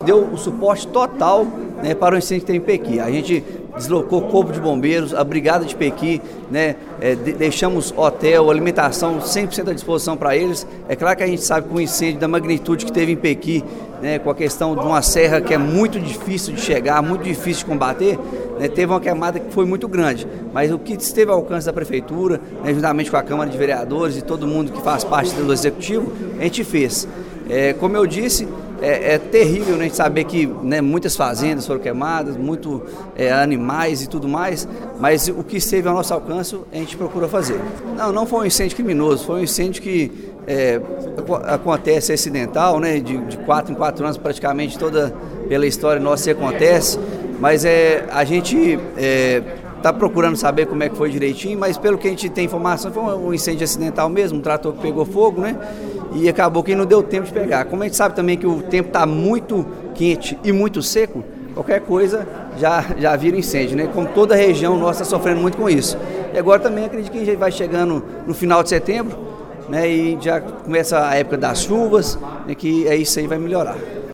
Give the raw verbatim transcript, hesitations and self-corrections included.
deu o suporte total, né, para o incêndio que tem em Pequi. A gente deslocou o Corpo de Bombeiros, a Brigada de Pequi, né, é, de, deixamos hotel, alimentação cem por cento à disposição para eles. É claro que a gente sabe que o incêndio da magnitude que teve em Pequi, né, com a questão de uma serra que é muito difícil de chegar, muito difícil de combater, né, teve uma queimada que foi muito grande, mas o que esteve ao alcance da Prefeitura, né, juntamente com a Câmara de Vereadores e todo mundo que faz parte do Executivo, a gente fez. É, como eu disse, é, é terrível, né, a gente saber que, né, muitas fazendas foram queimadas, muito é, animais e tudo mais, mas o que esteve ao nosso alcance a gente procura fazer. Não, não foi um incêndio criminoso, foi um incêndio que é, acontece acidental, né, de, de quatro em quatro anos praticamente toda pela história nossa que acontece, mas é, a gente está é, procurando saber como é que foi direitinho, mas pelo que a gente tem informação foi um incêndio acidental mesmo, um trator que pegou fogo, né? E acabou que não deu tempo de pegar. Como a gente sabe também que o tempo está muito quente e muito seco, qualquer coisa já, já vira incêndio, né? Como toda a região nossa está sofrendo muito com isso. E agora também acredito que a gente vai chegando no final de setembro, né? E já começa a época das chuvas, né? Que é isso aí vai melhorar.